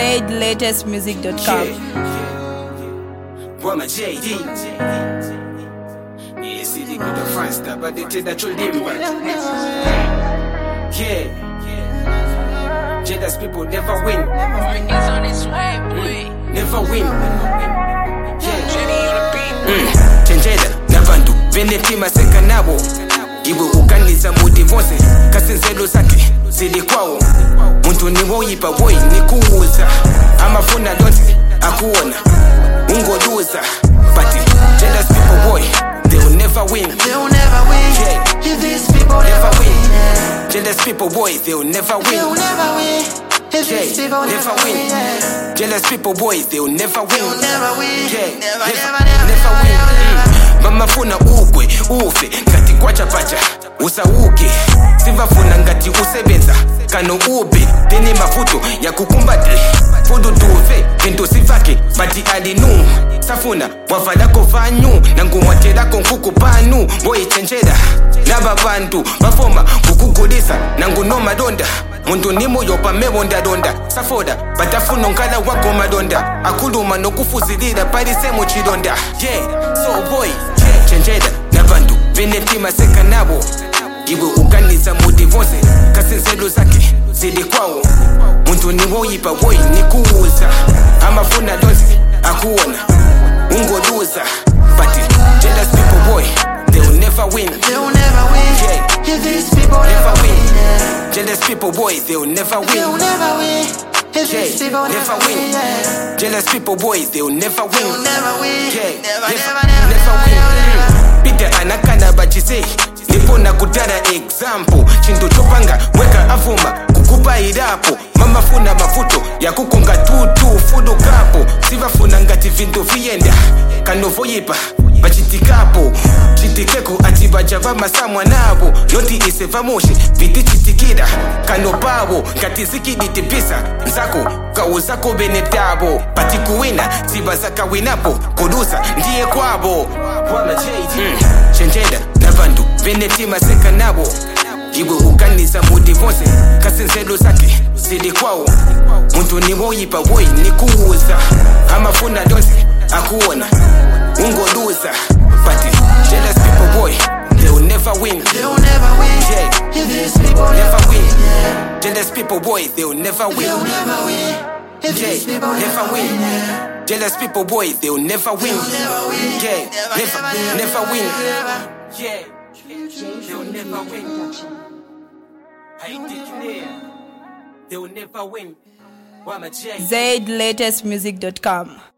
ZLatestmusic.com. Wama JD. Yes, it go the faster, but they take that you live back. Yeah. Jealous people never win. He's on his way, boy. Never win. Yeah. Jenny on the beat. Chenjeda nabantu venetima seka nabo iwe uganiza mudivose kasinzelo zake zili kwao muntu niwoyipa boy nikuuza amafuna donse akuona ungoluza but jealous people boy they'll never win. They'll never win. Yeah. If these people Never win. yeah. Jealous people boy they'll never win. They'll never win. If Yeah, these people never win. yeah. Jealous people boys they'll never win. They'll never win. Yeah, Never, never never, win. never. Mama funa ugwe ufe ngati kwacha pacha usauke sivafuna ngati usebenza kano ube tene mavuto ya kukumbate fudu tuve vinto sivake bati alinu safuna wafalako vanyu nangumwaterako nkuku panu boyichenjera laba bantu bafoma kukugulisa nangunoma donda muntu nimuyo pamebondadonda safoda batafuna nkala wako madonda akuluma nokufuzilira palise mu chilonda. Yeah, so boy yeah. Chenjera nabantu venetima seka nabo iwe uganiza mudivose kasinzelo zake zili kwao muntu niwoyipa boy nikuuza amafuna donse akuona ungoluza but jealous people boy they'll never win. They'll never win. Yeah. If these people Never win. yeah. Jealous people boy they'll never win. They'll never win. If Yeah, these people never win. yeah. Jealous people boys they'll never win. They'll never win. Yeah, Never, never never, win. never. Peter anakana bachise nipo na kutara example chintu chopanga weka avuma kukupa irapo mama funa mafuto ya kukonga tutu fudu kapo sivafuna ngati vintu viyenda kanovoyipa bachitikapo chitikeko ati bajava masamwa nabo noti iseva moshi viti chitikira kano pabo ngati zikiditipisa nzako kauzako benetabo pati kuwina ziba zakawinapo kudusa ndiye kwabo. Chenjera nabantu venetima seka nabo iwe uganiza mudivose kasinzelo zake zili kwao muntu niwoyipa boy nikuuza amafuna donse akuona ungoluza but jealous people boy they'll never win. They'll never win. Yeah. If these people Never win. yeah. Jealous people boy they'll never win. They'll never win. If Yeah, these people never win. yeah. Jealous people boy they'll never win. Never win. Yeah, never win. Never. Yeah, they'll never win. I declare they'll never win. Wama J. ZLatestmusic.com.